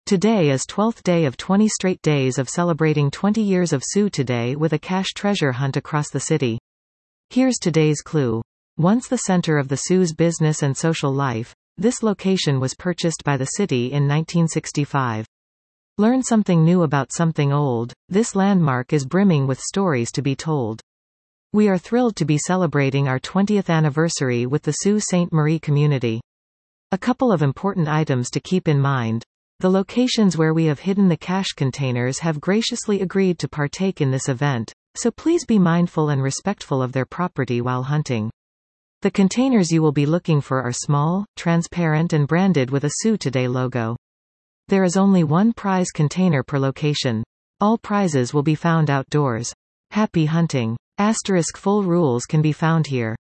Today is 12th day of 20 straight days of celebrating 20 years of Sioux Today with a cache treasure hunt across the city. Here's today's clue. Once the center of the Sioux's business and social life, this location was purchased by the city in 1965. Learn something new about something old. This landmark is brimming with stories to be told. We are thrilled to be celebrating our 20th anniversary with the Sault Ste. Marie community. A couple of important items to keep in mind. The locations where we have hidden the cache containers have graciously agreed to partake in this event, so please be mindful and respectful of their property while hunting. The containers you will be looking for are small, transparent and branded with a Sioux Today logo. There is only one prize container per location. All prizes will be found outdoors. Happy hunting! ** Full rules can be found here.